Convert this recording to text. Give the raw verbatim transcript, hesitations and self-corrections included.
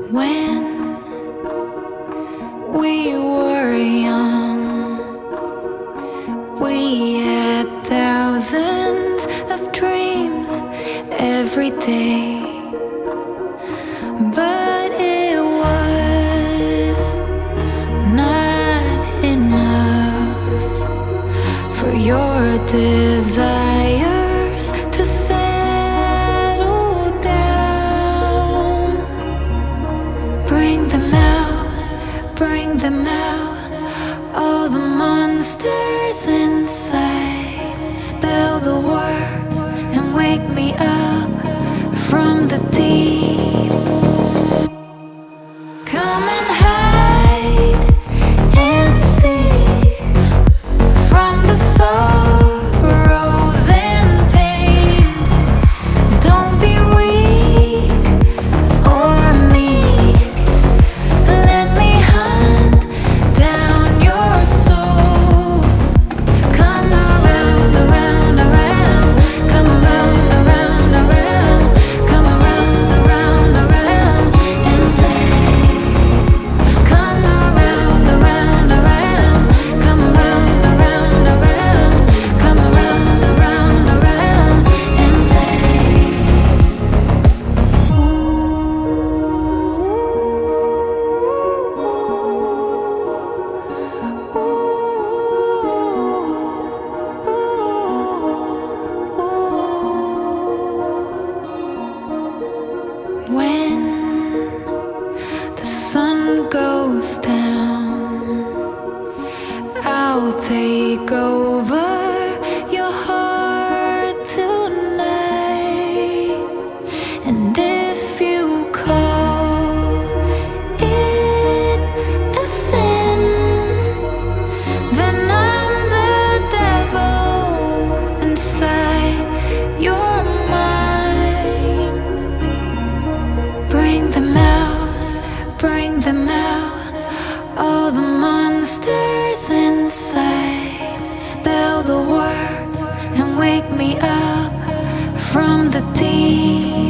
When we were young, we had thousands of dreams every day, but it was not enough for your desires to settle down. Bring them out, bring them out, all the monsters inside. Spell the words and wake me up from the deep. Come and hide and seek from the sorrows and pains. Don't be weak or meek. Let me hunt down your souls. Come around, around, around. Come around, around, around. Come around, around, around and play. Come around, around, around. Come around, around, around. Come around, around, around and play. When the sun goes down, I'll take over your heart tonight. And if you call it a sin, then I'm the devil inside your mind. Bring them out, bring them out, all the monsters inside. Spell the words and wake me up from the deep.